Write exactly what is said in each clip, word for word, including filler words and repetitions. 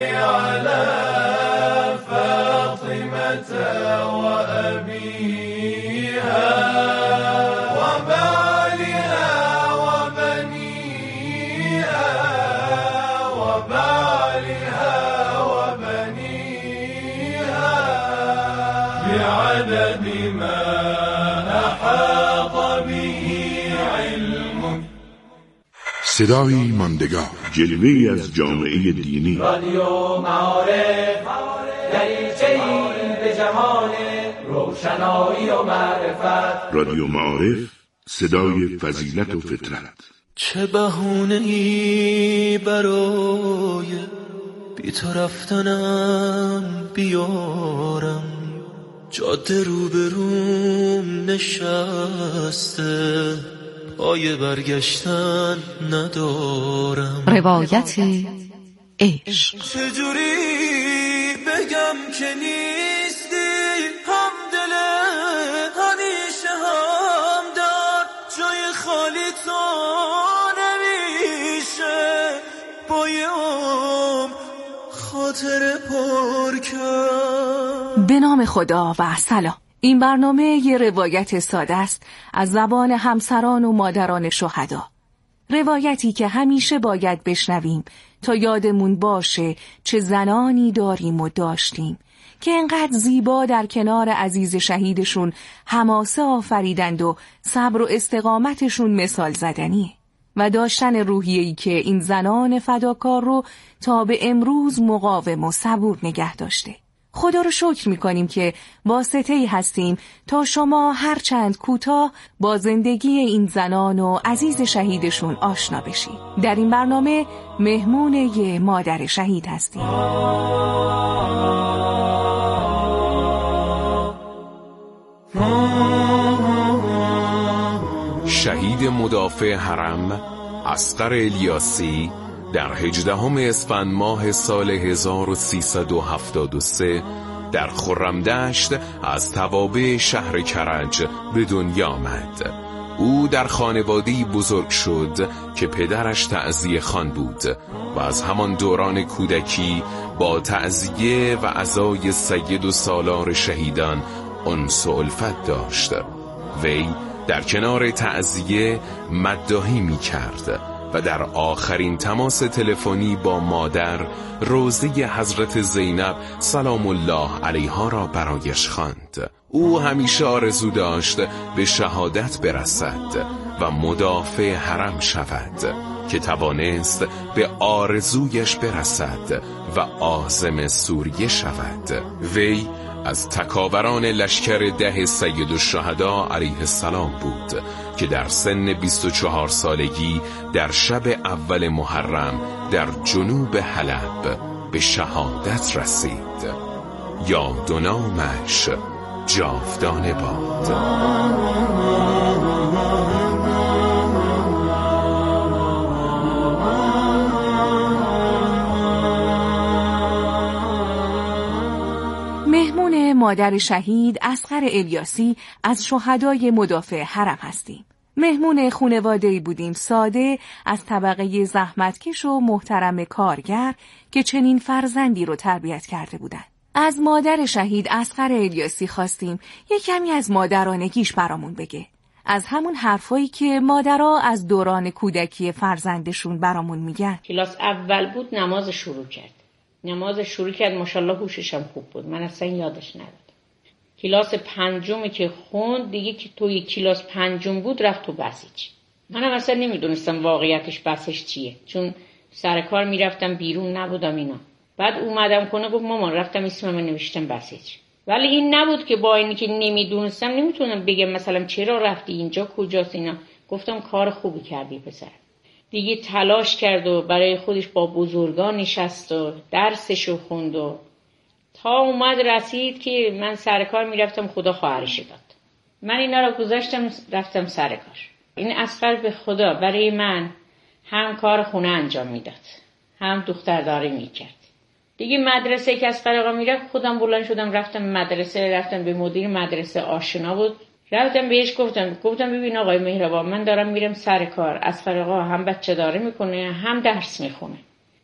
على فاطمة وأبيها وبعلها وبنيها وبعلها وبنيها بعدد ما أحاط به علمك. صدای ماندگار، جلوه‌ای از جامعه دینی. رادیو معارف، دریچه‌ای به جهان روشنایی و معرفت. رادیو معارف، صدای فضیلت و فطرت. چه بهونه‌ای برای بی تو رفتنم بیارم، جاده روبروم نشسته، پای برگشتن ندارم. روایت عشق. چجوری بگم که نیستی همدل، همیشه همدم، جای خالی تو نمیشه بای عمر خاطر پر کرد. به نام خدا و سلام. این برنامه یه روایت ساده است از زبان همسران و مادران شهدا. روایتی که همیشه باید بشنویم تا یادمون باشه چه زنانی داریم و داشتیم که انقدر زیبا در کنار عزیز شهیدشون حماسه آفریدند و صبر و استقامتشون مثال زدنیه و داشتن روحیه‌ای که این زنان فداکار رو تا به امروز مقاوم و صبور نگه داشته. خدا رو شکر می‌کنیم که واسطه‌ای هستیم تا شما هر چند کوتاه با زندگی این زنان و عزیز شهیدشون آشنا بشید. در این برنامه مهمون یه مادر شهید هستیم. شهید مدافع حرم اصغر الیاسی در هجدهم اسفند ماه سال هزار و سیصد و هفتاد و سه در خرمدشت از توابع شهر کرج به دنیا آمد. او در خانواده‌ای بزرگ شد که پدرش تعزیه خان بود و از همان دوران کودکی با تعزیه و عزای سید و سالار شهیدان انس و الفت داشت. وی در کنار تعزیه مداحی می کرد و در آخرین تماس تلفنی با مادر روضه حضرت زینب سلام الله علیها را برایش خواند. او همیشه آرزو داشت به شهادت برسد و مدافع حرم شود که توانست به آرزویش برسد و عازم سوریه شود. وی از تکاوران لشکر ده سید الشهدا علیه السلام بود که در سن بیست و چهار سالگی در شب اول محرم در جنوب حلب به شهادت رسید. یاد و نامش جاودانه باد. مهمون مادر شهید اصغر الیاسی از شهدای مدافع حرم هستیم. مهمون خانواده‌ای بودیم ساده از طبقه زحمتکش و محترم کارگر که چنین فرزندی رو تربیت کرده بودند. از مادر شهید اصغر الیاسی خواستیم یک کمی از مادرانگیش برامون بگه. از همون حرفایی که مادرها از دوران کودکی فرزندشون برامون میگن. کلاس اول بود نماز شروع کرد. نماز شروع کرد ماشاءالله هوشش هم خوب بود. من اصلا یادش ندارم. کلاس پنجمی که خوند دیگه که توی کلاس پنجم بود رفت تو بسیج. منم اصلا نمیدونستم واقعیتش بسش چیه، چون سر کار میرفتم بیرون نبودم اینا. بعد اومدم کنه گفت مامان رفتم اسمم نوشتم بسیج. ولی این نبود که با اینی که نمیدونستم نمیتونم بگم مثلا چرا رفتی اینجا کجاست اینا. گفتم کار خوبی کردی پسر. دیگه تلاش کرد و برای خودش با بزرگان نشست و درسشو خوند و تا اومد رسید که من سر کار میرفتم خدا خواهرش داد. من اینا رو گذاشتم رفتم سر کار. این اصغر به خدا برای من هم کار خونه انجام میداد هم دخترداری میکرد. دیگه مدرسه که اصغر آقا میرفت خودم بلند شدم رفتم مدرسه، رفتم به مدیر مدرسه آشنا بود، رفتم بهش گفتم گفتم ببین آقای مهربان من دارم میرم سر کار، اصغر آقا هم بچه داره میکنه هم درس میخونه.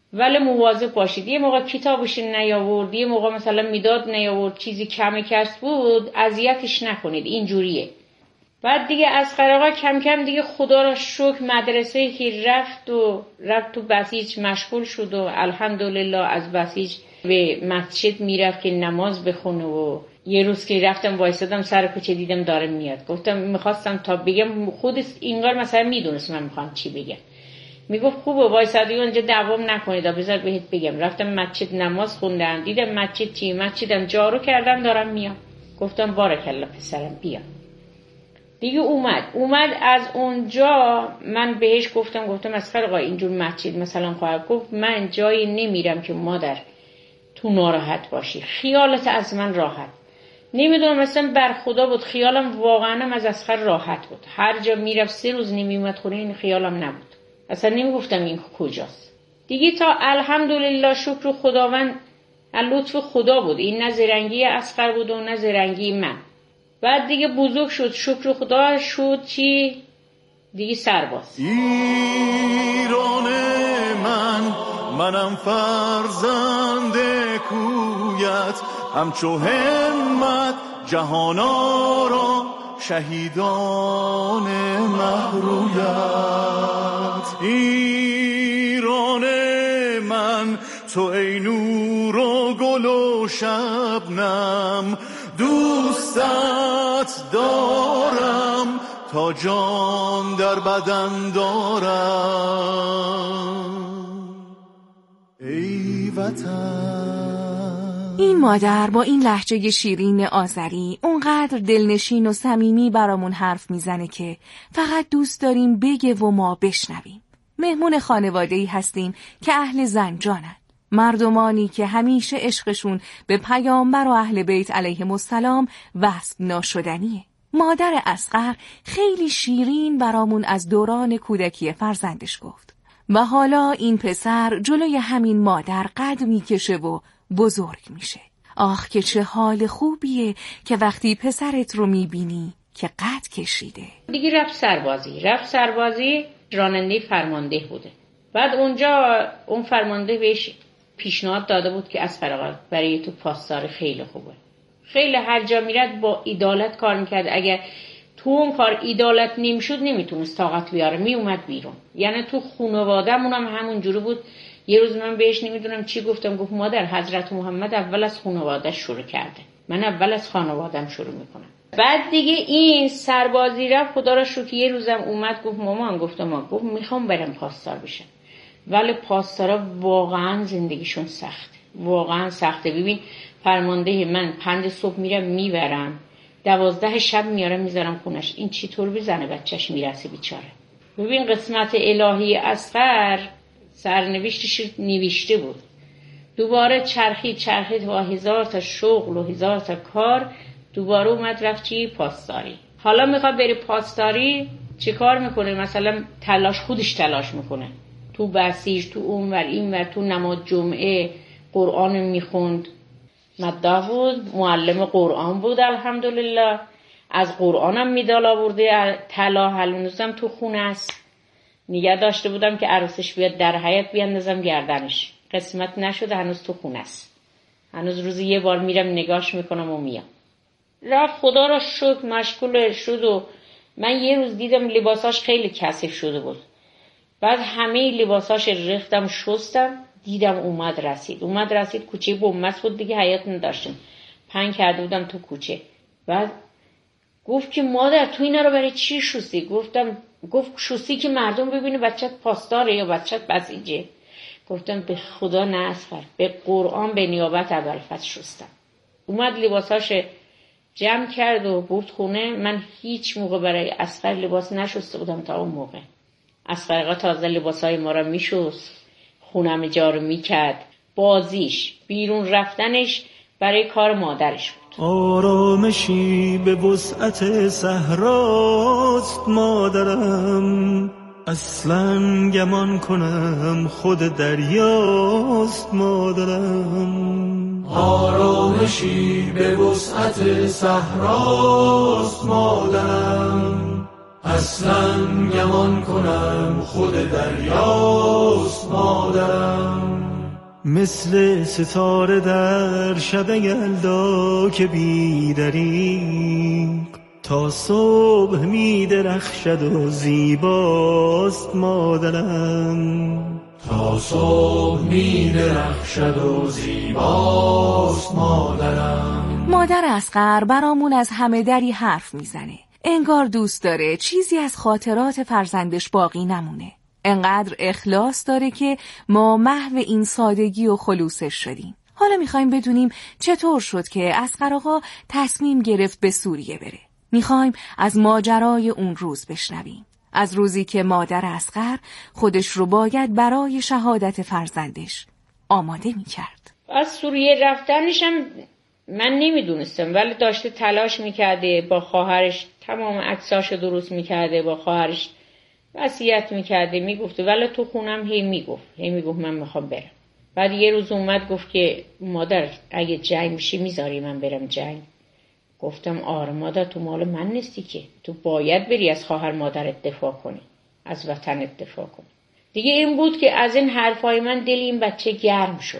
ولی مواظب باشید. یه موقع کتابش نیاورد، یه موقع مثلا میداد نیاورد، چیزی کم کس بود، اذیتش نکنید، اینجوریه. بعد دیگه اصغر آقا کم کم دیگه خدا را شکر مدرسه که رفت و رفت تو بسیج مشغول شد و الحمدلله از بسیج به مسجد میرفت که نماز بخونه. و یه روز که رفتم وایسادم سر کوچه دیدم داره میاد، گفتم میخواستم تا بگم، خود اینگار مثلا میدونست من میخوام چی بگم. میگفت خوبه وایسادی اونجا دوام نکنید، بذار بهت بگم. رفتم مسجد نماز خوندم، دیدم مسجد چی، مسجدم جارو کردم دارم میام. گفتم بارکالله پسرم بیا. دیگه اومد اومد از اونجا من بهش گفتم گفتم اصغر آقا اینجور مسجد مثلا خواهد گفت من جایی نمیرم که مادر تو ناراحت باشی، خیالت از من راحت. نمیدونم مثلا بر خدا بود، خیالم واقعا از اصغر راحت بود. هر جا میرفت سه روز نمیومد خونه این خیالم نبود، اصلا نمیگفتم این کجاست. دیگه تا الحمدلله شکر خداوند، لطف خدا بود. این نه زرنگی اصغر بود و نه زرنگی من. بعد دیگه بزرگ شد، شکر خدا شد چی؟ دیگه سرباز. ایران من، منم فرزند کویت، همچو همت جهانا را شهیدان مهرویت. ایران من، تو ای نور و گل و شبنم، دوستت دارم تا جان در بدن دارم ای وطن. این مادر با این لهجه شیرین آذری اونقدر دلنشین و صمیمی برامون حرف میزنه که فقط دوست داریم بگه و ما بشنویم. مهمون خانواده‌ای هستیم که اهل زنجانن، مردمانی که همیشه عشقشون به پیامبر و اهل بیت علیهم السلام وصف ناشدنیه. مادر اصغر خیلی شیرین برامون از دوران کودکی فرزندش گفت و حالا این پسر جلوی همین مادر قد میکشه و بزرگ میشه. آخ که چه حال خوبیه که وقتی پسرت رو میبینی که قد کشیده. دیگه رفت سربازی رفت سربازی راننده فرمانده بوده. بعد اونجا اون فرمانده بهش پیشنهاد داده بود که اصغر آقا برای تو پاسدار خیلی خوبه، خیلی هر جا میرد با عدالت کار میکرد. اگر تو اون کار عدالت نمیشد نمیتونست طاقت بیاره، میومد بیرون. یعنی تو خانواده‌مون هم همون جوری بود. یه روز من بهش نمیدونم چی گفتم، گفت مادر حضرت محمد اول از خانواده شروع کرده، من اول از خانواده‌ام شروع میکنم. بعد دیگه این سربازی رفت، خدا را شکر یه روزم اومد گفت مامان، گفتم ما گفت میخوام برم پاسدار بشم. ولی پاسدارا واقعا زندگیشون سخته، واقعا سخته. ببین فرمانده من پنج صبح میرم میبرم، دوازده شب میارم میذارم خونش، این چطور بزنه بچهش میرسه بیچاره. ببین قسمت الهی اصغر سرنوشتش نوشته بود. دوباره چرخید چرخید و هزار تا شغل و هزار تا کار، دوباره اومد رفت چی؟ پاسداری. حالا میخواد بری پاسداری، چه کار میکنه؟ مثلا تلاش خودش تلاش میکنه، تو بسیج، تو اونور اینور، تو نماز جمعه قرآن میخوند. مداح بود، معلم قرآن بود الحمدلله. از قرآنم میدال آورده، طلا هنوزم تو خونه است. نگه داشته بودم که عروسش بیاد در حیاط بیاندازم گردنش، قسمت نشده، هنوز تو خونه است. هنوز روزی یه بار میرم نگاش میکنم و میام. رفت خدا را شکر مشغول شد. و من یه روز دیدم لباساش خیلی کثیف شده بود. بعد همه لباساش ریختم شستم، دیدم اومد رسید اومد رسید کوچه بومس بود دیگه، حیاط نداشتم، پنگ کرده بودم تو کوچه. بعد گفت که مادر تو اینا رو برای چی شستی؟ گفتم گفت شستی که مردم ببینه بچت پاسداره یا بچت بسیجه. گفتم به خدا نه اصغر، به قرآن به نیابت ابوالفضل شستم. اومد لباساش جمع کرد و برد خونه. من هیچ موقع برای اصغر لباس نشسته بودم تا اون موقع. اصغر آقا تازه لباسای ما را میشست، خونم جارو میکرد. بازیش، بیرون رفتنش برای کار مادرش بود. آرامشی به وسعت صحراست مادرم، اصلا گمان کنم خود دریاست مادرم. آرامشی به وسعت صحراست مادرم، اصلا گمان کنم خود دریاست مادرم. مثل ستاره در شب یلدا که بی‌دریغ تا صبح می درخشد و زیباست مادرم. تا صبح می درخشد و زیباست مادرم. مادر اصغر برامون از همه دری حرف میزنه. انگار دوست داره چیزی از خاطرات فرزندش باقی نمونه. انقدر اخلاص داره که ما محو این سادگی و خلوصش شدیم. حالا میخوایم بدونیم چطور شد که اصغر آقا تصمیم گرفت به سوریه بره. میخوایم از ماجرای اون روز بشنویم. از روزی که مادر اصغر خودش رو باید برای شهادت فرزندش آماده میکرد. از سوریه رفتنشم من نمیدونستم، ولی داشته تلاش میکرده، با خواهرش تمام عکساشو درست میکرده، با خواهرش وصیت میکرده، میگفته، ولی تو خونم هی میگفت هی میگفت من میخوام برم. بعد یه روز اومد گفت که مادر اگه جنگ میشه میذاری من برم جنگ؟ گفتم آره مادر، تو مال من نیستی که، تو باید بری از خواهر مادرت دفاع کنی، از وطنت دفاع کنی. دیگه این بود که از این حرفای من دل این بچه گرم شد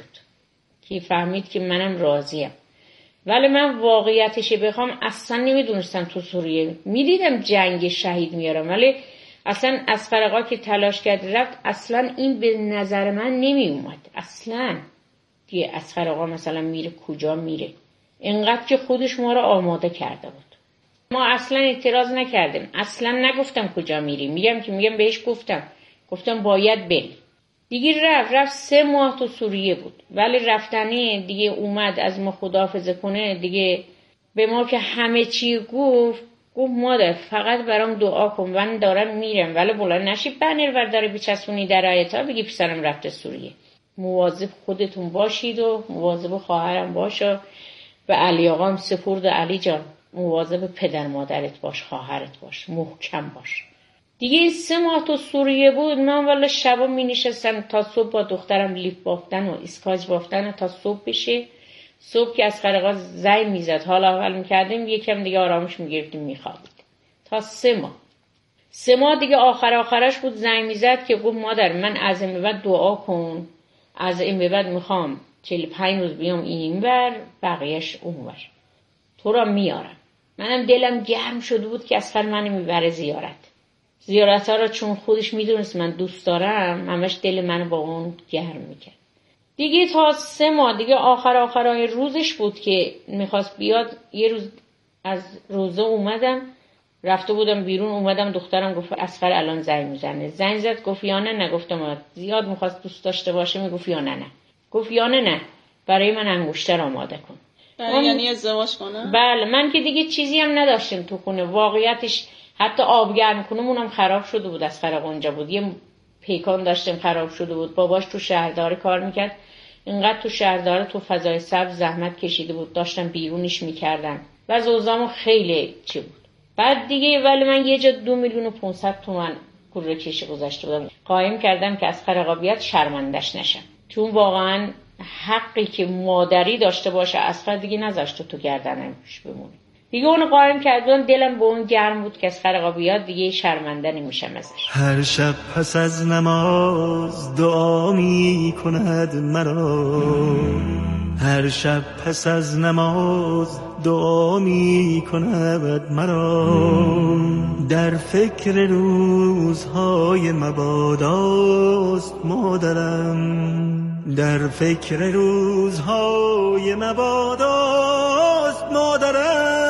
که فهمید که منم راضیم. ولی من واقعیتش بخوام اصلا نمیدونستم تو سوریه، میدیدم جنگ شهید میارم، ولی اصلا اصغر آقا که تلاش کرد رفت، اصلا این به نظر من نمی اومد. اصلا که اصغر آقا مثلا میره کجا میره، اینقدر که خودش ما رو آماده کرده بود. ما اصلا اعتراض نکردیم، اصلا نگفتم کجا میری، میگم که میگم بهش گفتم گفتم باید بری. دیگه رفت رفت سه ماه تو سوریه بود، ولی رفتنی دیگه اومد از ما خداحافظی کنه. دیگه به ما که همه چی گفت گفت مادر فقط برام دعا کن، من دارم میرم، ولی بلند نشی بنر برداری بچسبونی در آیتا بگی پسرم رفته سوریه. مواظب خودتون باشید و مواظب خواهرم باشه. به علی آقام سپرد، علی جان مواظب پدر مادرت باش، خواهرت باش، محکم باش. دیگه این سه ماه تو سوریه بود، من والا شبا می نشستم تا صبح با دخترم لیف بافتن و اسکاج بافتن تا صبح بشه. صبح که از خرقا زنگ میزد حالا اول میکردیم، یکم دیگه آرامش میگرفتیم میخوابید تا سه ماه. سه ماه دیگه آخر آخرش بود زنگ میزد که گفت مادر من از این به بعد دعا کن، از این به بعد میخوام چهل و پنج روز بیام اینور بقیهش اونور، تو را میارم. منم دلم گرم شده بود که اصلا منو میبره زیارت. زیارت ها را چون خودش میدونست من دوست دارم، همش دل منو با اون گرم میکرد. دیگه تا سه ماه دیگه آخر آخرای روزش بود که میخواست بیاد. یه روز از روزه اومدم، رفته بودم بیرون، اومدم دخترم گفت اصغر الان زنگ میزنه. زنگ زد گفت یا نه؟ نگفتم زیاد میخواست دوست داشته باشه، میگفت یا نه نه. گفت یا نه نه برای من انگشتر آماده کن. من... یعنی ازدواج کنه؟ بله. من که دیگه چیزی هم نداشتم تو خونه، واقعیتش حتی آب گرم کنمونم خراب شده بود، از خراب اونجا بود. یه پیکان داشتم خراب شده بود. باباش تو شهرداری کار میکرد، اینقدر تو شهرداری تو فضای سبز زحمت کشیده بود، داشتم بیرونش میکردم و زوزامو خیلی چی بود. بعد دیگه ولی من یه جا دو میلیون و پونصد تومن پول کشی گذاشته بودم، قایم کردم که از خرقابیت شرمندش نشم، چون واقعا حقی که مادری داشته باشه اصلا دیگه نذاشته تو گردنش بمونه. دیگه اونو قایم کردم، دلم به اون گرم بود که از خرقابیات دیگه شرمنده نمیشم ازش. هر شب پس از نماز دعا می کند مرا، هر شب پس از نماز دعا می کند مرا، در فکر روزهای مباداست مادرم، در فکر روزهای مباداست مادرم.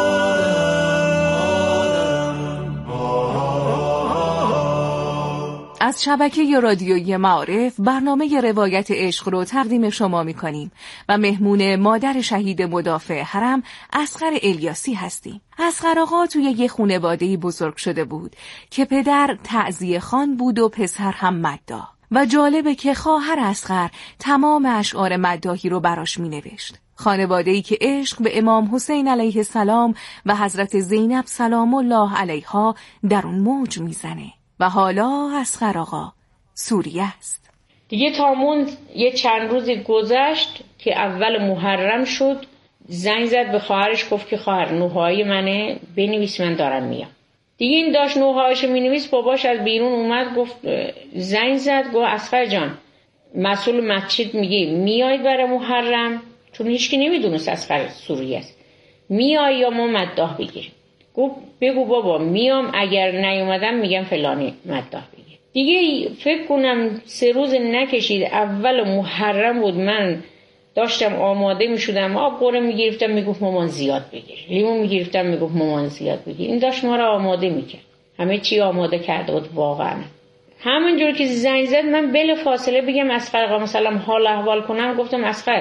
از شبکه رادیویی معارف برنامه روایت عشق رو تقدیم شما می‌کنیم و مهمون مادر شهید مدافع حرم اصغر الیاسی هستیم. اصغر آقا توی یه خانواده‌ای بزرگ شده بود که پدر تعزیه خان بود و پسر هم مداح، و جالبه که خواهر اصغر تمام اشعار مداحی رو براش می‌نوشت. خانواده‌ای که عشق به امام حسین علیه السلام و حضرت زینب سلام الله علیها در اون موج میزنه. و حالا اصغر آقا سوریه است. دیگه تامون یه چند روزی گذشت که اول محرم شد، زنگ زد به خواهرش گفت که خواهر نوحایی منه، بنویس من دارم میام. دیگه این داشت نوحه‌اشو مینویس، باباش از بیرون اومد، گفت زنگ زد، گفت اصغر جان مسئول مسجد میگه میای برای محرم، چون هیچکی نمیدونست اصغر سوری است، میای یا ما مداح بگیریم؟ گفت بگو بابا میام، اگر نیومدم میگم فلانی مداح بگیر. دیگه فکر کنم سه روز نکشید، اول محرم بود، من داشتم آماده میشدم، آب قره میگرفتم میگفت مامان زیاد بگیر، لیمون میگرفتم میگفت مامان زیاد بگیر. این داشت ما را آماده میکرد، همه چی آماده کرده بود. واقعا همونجور که زنگ زد من بلا فاصله بگم اصغر آقا مثلا حال احوال کنم، گفتم اصغر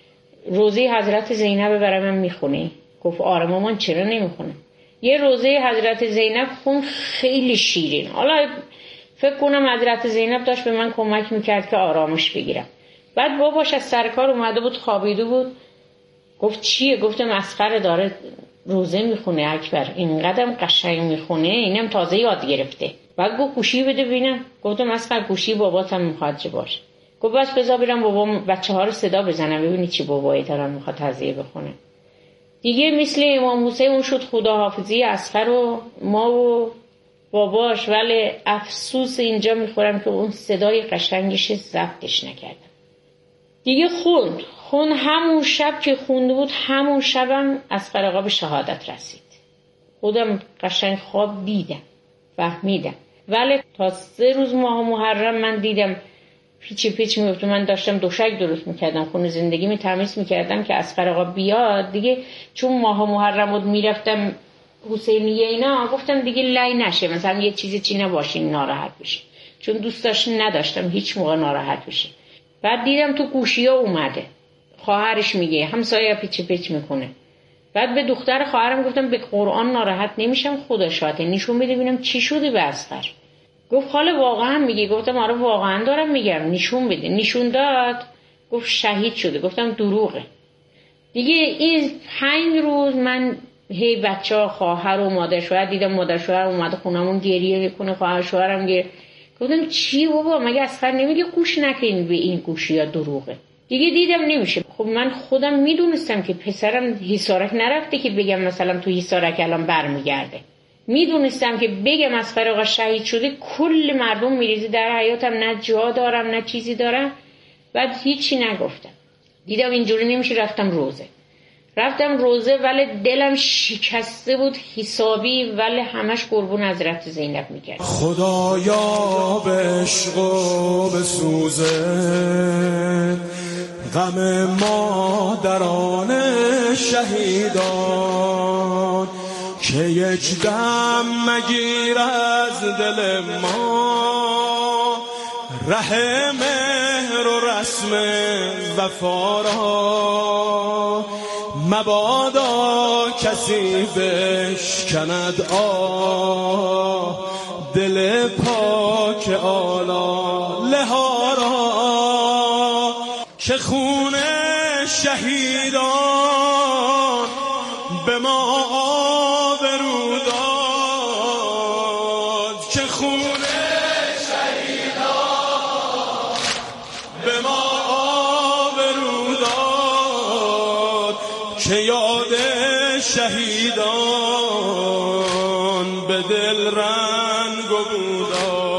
روزه حضرت زینب برای من میخونی؟ گفت آره مامان چرا نمیخونم. یه روزه حضرت زینب خون، خیلی شیرین. حالا فکر کنم حضرت زینب داشت به من کمک میکرد که آرامش بگیرم. بعد باباش از سرکار اومده بود، خوابیده بود، گفت چیه؟ گفتم اصغر داره روزه میخونه اکبر، اینقدرم قشنگ میخونه، اینم تازه یاد گرفته. بعد گفت گوشی بده ببینم. گفتم اصغر گوشی باباتم میخواد باشه. گفت بس بذار برم بابا بچه ها رو صدا بزنم ببینی چی بابایی دارن میخواد تعزیه بخونه. دیگه مثل امام حسین شد خداحافظی اصغر و ما و باباش، ولی افسوس اینجا میخورم که اون صدای قشنگش ضبطش نکردم. دیگه خوند خوند همون شب که خونده بود، همون شبم اصغر آقا به شهادت رسید. خودم قشنگ خواب دیدم، فهمیدم، ولی تا سه روز ماه محرم من دیدم پیچ پیچ میفته. من داشتم دوشک درست میکردم، خونه زندگی می تمیز میکردم که اصغر آقا بیاد دیگه، چون ماه محرم بود میرفتم حسینیه اینا، گفتم دیگه لای نشه، مثلا یه چیزی چی نباشین ناراحت بشه، چون دوست داشت نداشتم هیچ موقع ناراحت بشه. بعد دیدم تو گوشی‌ها اومده، خواهرش میگه همسایه پیچ پیچ میکنه. بعد به دختر خواهرم گفتم به قرآن ناراحت نمیشم، خدا شاهده، نشون بده ببینم چی شده به اصغر. گفت خاله واقعا میگی؟ گفتم آره واقعا دارم میگم، نشون بده. نشون داد، گفت شهید شده. گفتم دروغه. دیگه این پنج روز من هی بچه ها خواهر و مادر شوهر دیدم، مادر شوهر اومده خونمون گریه میکنه، خواهر شوهرم گریه. گفتم چی بابا مگه اصغر نمیگه گوش نکنین به این گوشی یا دروغه؟ دیگه دیدم نمیشه. خب من خودم میدونستم که پسرم حصارک نرفته که بگم مثلا تو حصارک الان برمیگرده. میدونستم که بگم اصغر آقا شهید شده کل مردم میریزه در حیاتم، نه جا دارم نه چیزی دارم. بعد هیچی نگفتم. دیدم اینجوری نمیشه، رفتم روزه. رفتم روزه ولی دلم شکسته بود حسابی، ولی همش قربون حضرت زینب میکرد. خدایا به عشق و به سوزه غم مادران شهیدان، که یک دم مگیر از دل ما ره مهر و رسم وفا را، مبادا کسی بشکند آه دل پاک آلاله ها را، که خون شهیدان به ما آبرو داد، که خون شهیدان به ما آبرو داد، که یاد شهیدان به دل رنگ بوداد.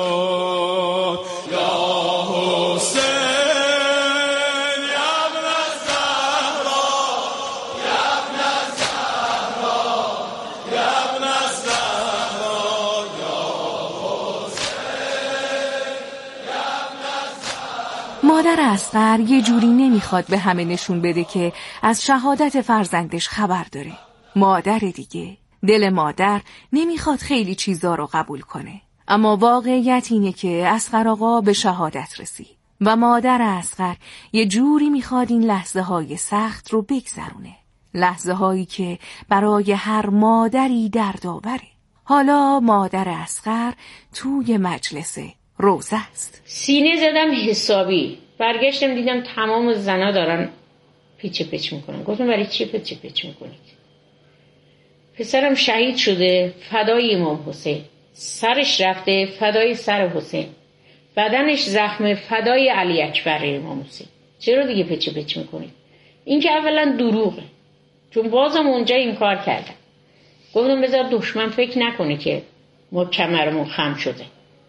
مادر اصغر یه جوری نمیخواد به همه نشون بده که از شهادت فرزندش خبر داره. مادر دیگه، دل مادر نمیخواد خیلی چیزا رو قبول کنه. اما واقعیت اینه که اصغر آقا به شهادت رسید و مادر اصغر یه جوری میخواد این لحظه های سخت رو بگذرونه. لحظه هایی که برای هر مادری دردآوره. حالا مادر اصغر توی مجلس روزه است. سینه زدم حسابی، برگشتم دیدم تمام زنا دارن پیچ پیچ میکنن. گفتم برای چی پیچ پیچ میکنید؟ پسرم شهید شده فدای امام حسین، سرش رفته فدای سر حسین، بدنش زخم فدای علی اکبر امام حسین. چرا دیگه پیچ پیچ میکنید؟ این که اولا دروغه، چون بازم اونجا این کار کردم. گفتم بذار دشمن فکر نکنه که ما کمرمون خم شده.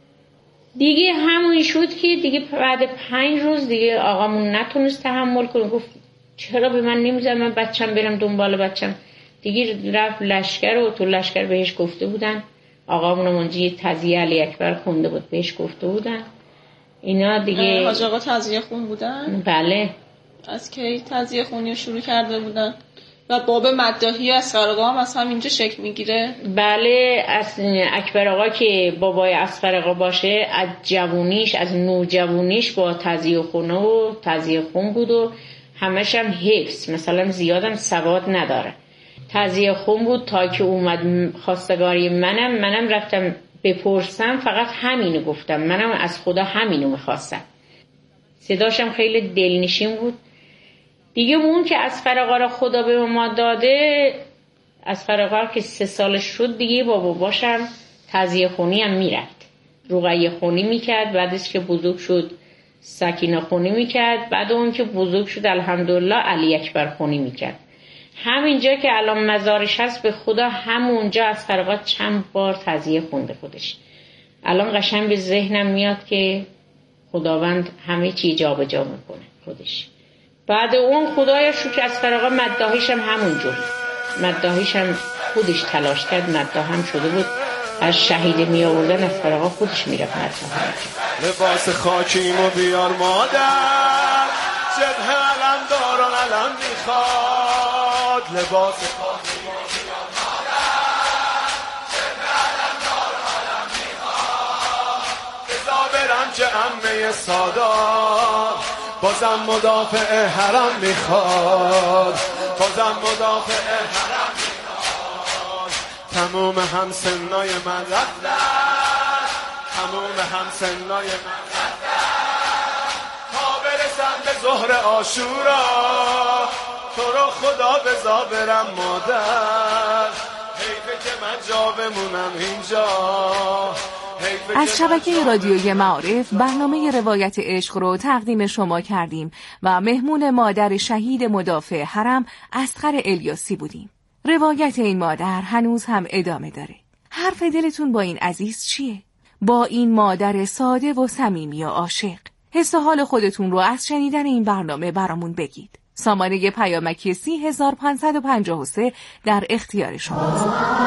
دیگه همون شد که دیگه بعد پنج روز دیگه آقامون نتونست تحمل کنه، گفت چرا به من نمیذارن من بچم برم دنبال بچم. دیگه رفت لشکر و تو لشکر بهش گفته بودن، آقامون اونجا تعزیه علی اکبر خونده بود، بهش گفته بودن اینا دیگه. حاج آقا تعزیه خون بودن؟ بله. از کی تعزیه خونی شروع کرده بودن؟ و باب مداحی اصغر آقا هم از همینجا شکل میگیره؟ بله، از اکبر آقا که بابای اصغر آقا باشه، از جوونیش از نوجوونیش با تعزیه خونه و تعزیه خون بود و همش هم حفظ، مثلا زیادم سواد نداره. تعزیه خون بود تا که اومد خواستگاری منم منم رفتم بپرسم، فقط همینو گفتم، منم از خدا همینو میخواستم. صداشم خیلی دلنشین بود دیگه. اون که اصغر آقا را خدا به ما داده، اصغر آقا که سه سالش شد دیگه با باباشم تعزیه خونی هم میرفت، رقیه خونی میکرد. بعدش که بزرگ شد سکینه خونی میکرد. بعد اون که بزرگ شد الحمدلله علی اکبر خونی میکرد. همینجا که الان مزارش هست به خدا همونجا اصغر آقا چند بار تعزیه خونده خودش. الان قشنگ به ذهنم میاد که خداوند همه چی جا به جا میکنه خودش. بعد اون خدایش رو که اصغر آقا مداحیش هم همونجور، مداحیش هم خودش تلاش کرد، مداح هم شده بود. از شهید می آوردن اصغر آقا خودش میرفت مداح. لباس خاکیمو بیار مادر، جبه علم دارم علم میخواد. لباس خاکیمو بیار مادر، جبه علم دارم علم میخواد. بزا برم که عمه سادات بازم مدافع حرم میخواد، بازم مدافع حرم میخواد. تموم همسنای من رفتن، تموم همسنای من رفتن، تا برسم به ظهر عاشورا تو رو خدا بزا برم مادر. حیفه که من جا بمونم اینجا. از شبکه رادیوی معارف برنامه روایت عشق رو تقدیم شما کردیم و مهمون مادر شهید مدافع حرم اصغر الیاسی بودیم. روایت این مادر هنوز هم ادامه داره. حرف دلتون با این عزیز چیه؟ با این مادر ساده و صمیمی و عاشق. حس و حال خودتون رو از شنیدن این برنامه برامون بگید. سامانه پیامکی سی هزار پانصد و پنجاه و سه در اختیار شماست.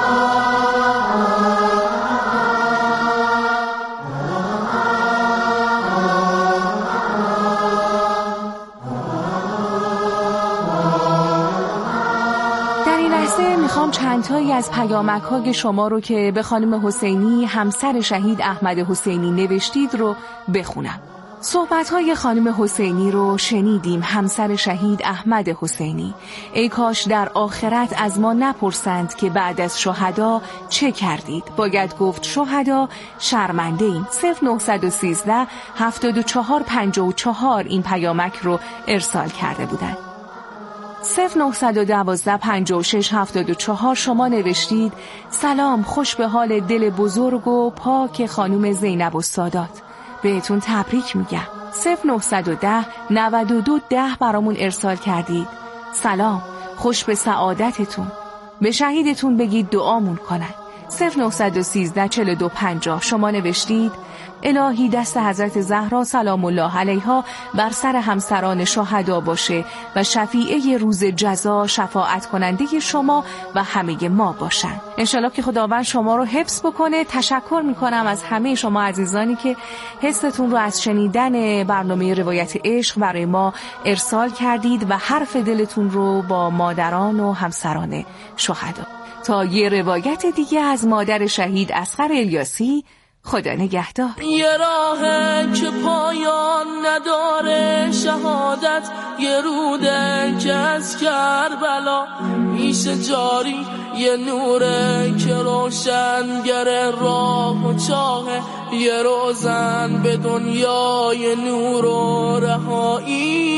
میخوام چندتایی از پیامک‌های شما رو که به خانم حسینی همسر شهید احمد حسینی نوشتید رو بخونم. صحبت‌های خانم حسینی رو شنیدیم. همسر شهید احمد حسینی: ای کاش در آخرت از ما نپرسند که بعد از شهدا چه کردید. باید گفت شهدا شرمنده ایم. صفر نهصد و سیزده هفتاد و چهار پنجاه و چهار این پیامک رو ارسال کرده بودند. صفر نهصد و دوازده پنجاه و شش هفتاد و چهار شما نوشتید: سلام، خوش به حال دل بزرگ و پاک خانم زینب السادات، بهتون تبریک میگم. صفر نهصد و ده نود و دو ده برامون ارسال کردید: سلام، خوش به سعادتتون، به شهیدتون بگید دعامون کنن. صفر نهصد و سیزده چهل و دو پنجاه شما نوشتید: الهی دست حضرت زهرا سلام الله علیها بر سر همسران شهدا باشه و شفیعه روز جزا شفاعت کننده شما و همه ما باشن. انشالله که خداوند شما رو حفظ بکنه. تشکر میکنم از همه شما عزیزانی که حستون رو از شنیدن برنامه روایت عشق برای ما ارسال کردید و حرف دلتون رو با مادران و همسران شهدا. تا یه روایت دیگه از مادر شهید اصغر الیاسی. خدا نگهدار. یه راهه که پایان نداره شهادت، یه روده که از کربلا میشه جاری، یه نوره که روشنگر راه و چاهه، یه روزن به دنیای نور و رهایی،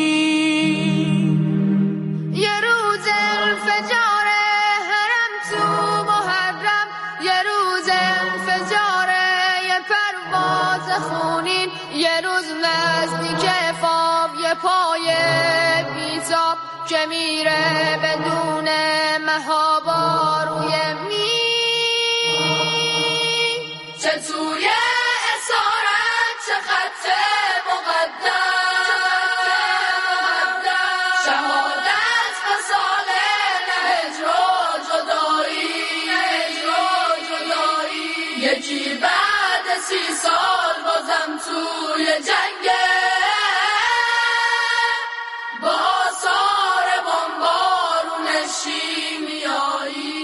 یه روز الفجار حرم تو محرم، یه روز الفجار پرواز خونین، یه روز نزدیک فاب یه پای بیتاب که میره بدون مهابا روی می چه خط مقدس، شهادت مثال هجر و جدایی، یکی بعد سی سال بازم توی جنگه با آثار بمبارون شیمیایی.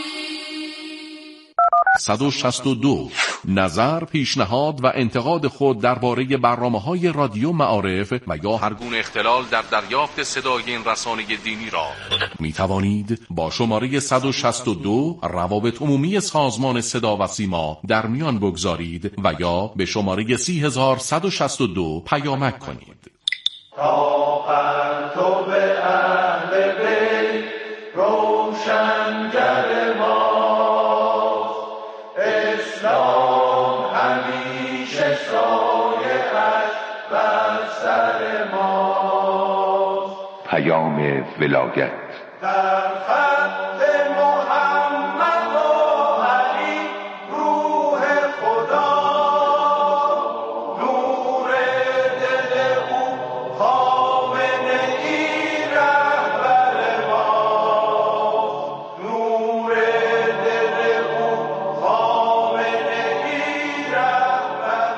صد و شصت و دو. نظر، پیشنهاد و انتقاد خود درباره برنامه‌های رادیو معارف و یا هر گونه اختلال در دریافت صدای این رسانه دینی را می توانید با شماره صد و شصت و دو روابط عمومی سازمان صدا و سیما در میان بگذارید و یا به شماره سی هزار صد و شصت و دو پیامک کنید. تا پرتو به اهل بیت روشنگر ماست، اسلام همیشه سایه‌اش بر سر ماست. پیام ولایت در خط محمد و علی روح خدا، نور دل او خامنه ای رهبر ماست، نور دل او خامنه ای رهبر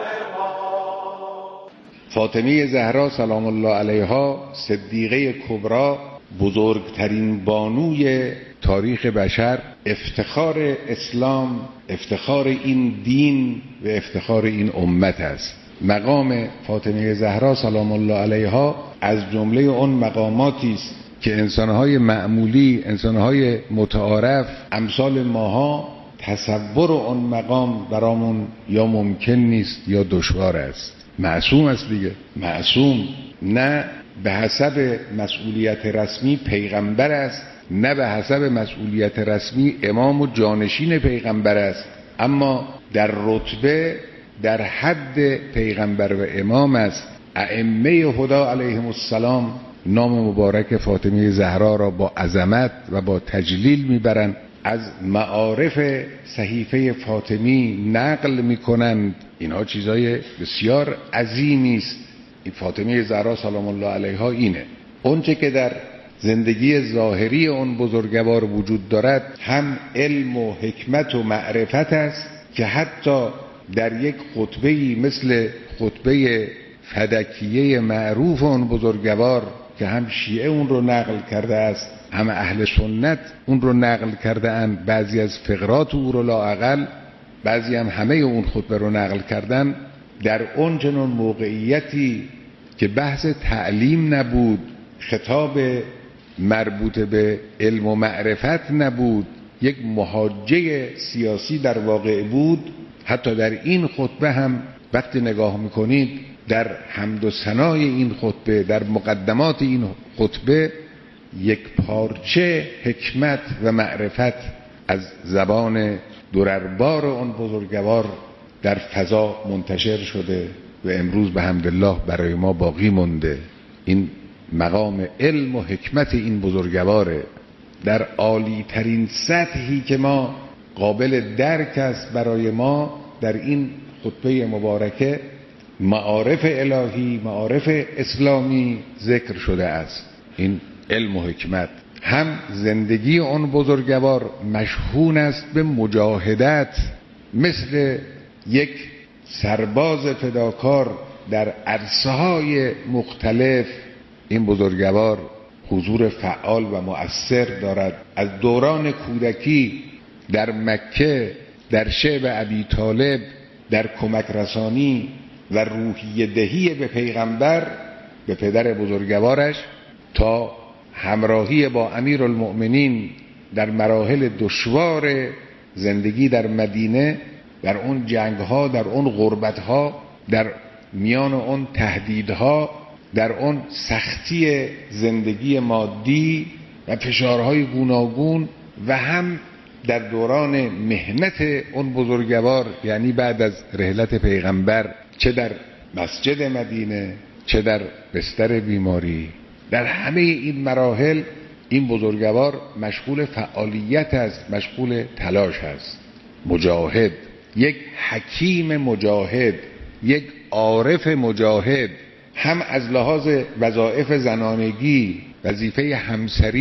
ماست. فاطمه زهرا سلام الله علیها، صدیقه کبری، بزرگترین بانوی تاریخ بشر، افتخار اسلام، افتخار این دین و افتخار این امت است. مقام فاطمه زهرا سلام الله علیها از جمله اون مقاماتی است که انسانهای معمولی، انسانهای متعارف امثال ماها تصور اون مقام برامون یا ممکن نیست یا دشوار است. معصوم است دیگه، معصوم، نه به حسب مسئولیت رسمی پیغمبر است، نه به حسب مسئولیت رسمی امام و جانشین پیغمبر است، اما در رتبه در حد پیغمبر و امام است. ائمه هدی علیهم السلام نام مبارک فاطمه زهرا را با عظمت و با تجلیل میبرند، از معارف صحیفه فاطمی نقل میکنند. اینها چیزای بسیار عظیمی است. این فاطمه زهرا سلام الله علیها اینه. اونچه که در زندگی ظاهری اون بزرگوار وجود دارد هم علم و حکمت و معرفت است که حتی در یک خطبه‌ای مثل خطبه فدکیه معروف اون بزرگوار که هم شیعه اون رو نقل کرده است هم اهل سنت اون رو نقل کرده اند، بعضی از فقرات او رو لااقل، بعضی هم همه اون خطبه رو نقل کردن، در اون چنون موقعیتی که بحث تعلیم نبود، خطاب مربوط به علم و معرفت نبود، یک محاجه سیاسی در واقع بود، حتی در این خطبه هم وقتی نگاه میکنید در حمد و ثنای این خطبه، در مقدمات این خطبه، یک پارچه حکمت و معرفت از زبان درربار اون بزرگوار در فضا منتشر شده و امروز به حمدالله برای ما باقی مونده. این مقام علم و حکمت این بزرگواره در عالی ترین سطحی که ما قابل درک است برای ما. در این خطبه مبارکه معارف الهی، معارف اسلامی ذکر شده است. این علم و حکمت، هم زندگی اون بزرگوار مشهون است به مجاهدت، مثل یک سرباز فداکار در عرصه‌های مختلف. این بزرگوار حضور فعال و مؤثر دارد. از دوران کودکی در مکه، در شعب ابی طالب، در کمک رسانی و روحیه دهی به پیغمبر، به پدر بزرگوارش، تا همراهی با امیرالمؤمنین در مراحل دشوار زندگی در مدینه، در اون جنگ‌ها، در اون غربت‌ها، در میان اون تهدیدها، در اون سختی زندگی مادی و فشارهای گوناگون، و هم در دوران مهنت اون بزرگوار، یعنی بعد از رحلت پیغمبر، چه در مسجد مدینه چه در بستر بیماری، در همه این مراحل این بزرگوار مشغول فعالیت است، مشغول تلاش است. مجاهد، یک حکیم مجاهد، یک عارف مجاهد هم از لحاظ وظایف زنانگی، وظیفه همسری